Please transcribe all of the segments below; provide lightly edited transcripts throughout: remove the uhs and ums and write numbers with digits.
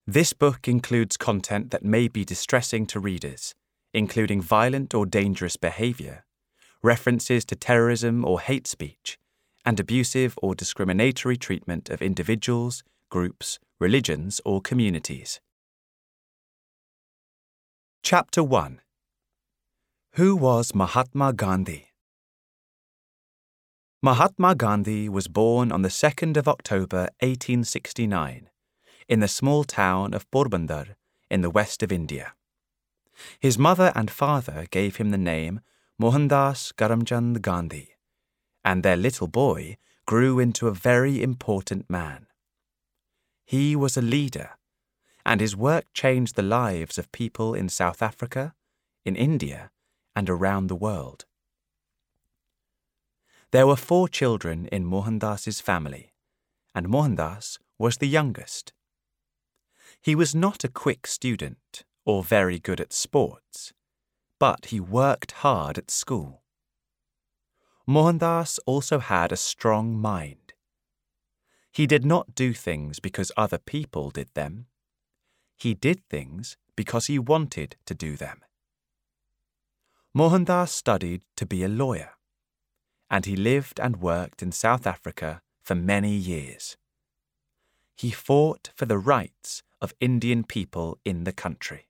This book includes content that may be distressing to readers, including violent or dangerous behavior, references to terrorism or hate speech, and abusive or discriminatory treatment of individuals, groups, religions, or communities. Chapter 1. Who was Mahatma Gandhi? Mahatma Gandhi was born on the 2nd of October 1869 in the small town of Porbandar in the west of India. His mother and father gave him the name Mohandas Karamchand Gandhi, and their little boy grew into a very important man. He was a leader, and his work changed the lives of people in South Africa, in India, and around the world. There were 4 children in Mohandas's family, and Mohandas was the youngest. He was not a quick student or very good at sports, but he worked hard at school. Mohandas also had a strong mind. He did not do things because other people did them. He did things because he wanted to do them. Mohandas studied to be a lawyer, and he lived and worked in South Africa for many years. He fought for the rights of Indian people in the country.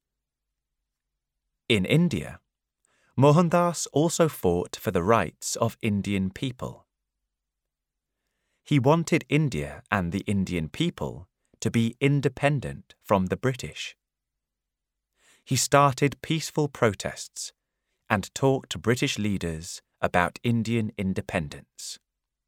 In India, Mohandas also fought for the rights of Indian people. He wanted India and the Indian people to be independent from the British. He started peaceful protests and talked to British leaders about Indian independence.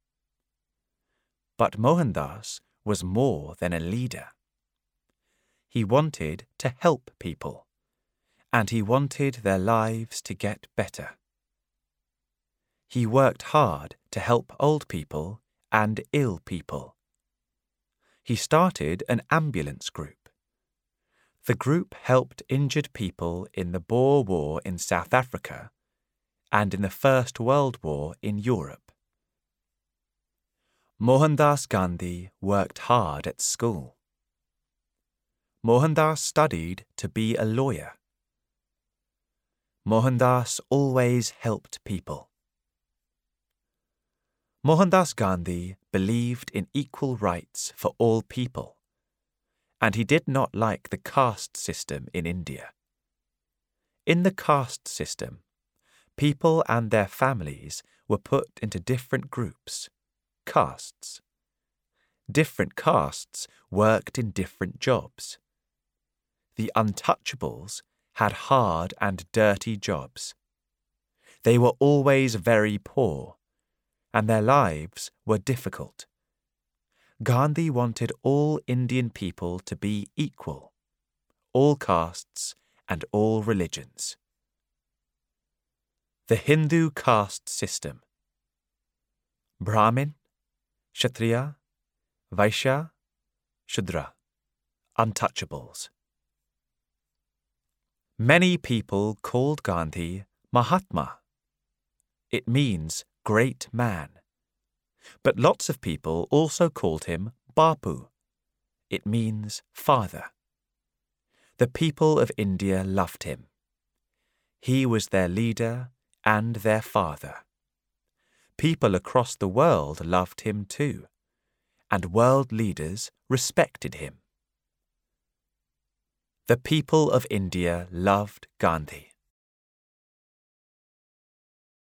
But Mohandas was more than a leader. He wanted to help people, and he wanted their lives to get better. He worked hard to help old people and ill people. He started an ambulance group. The group helped injured people in the Boer War in South Africa and in the First World War in Europe. Mohandas Gandhi worked hard at school. Mohandas studied to be a lawyer. Mohandas always helped people. Mohandas Gandhi believed in equal rights for all people, and he did not like the caste system in India. In the caste system, people and their families were put into different groups, castes. Different castes worked in different jobs. The untouchables had hard and dirty jobs. They were always very poor, and their lives were difficult. Gandhi wanted all Indian people to be equal, all castes and all religions. The Hindu caste system. Brahmin, Kshatriya, Vaishya, Shudra, untouchables. Many people called Gandhi Mahatma. It means great man. But lots of people also called him Bapu. It means father. The people of India loved him. He was their leader and their father. People across the world loved him too, and world leaders respected him. The people of India loved Gandhi.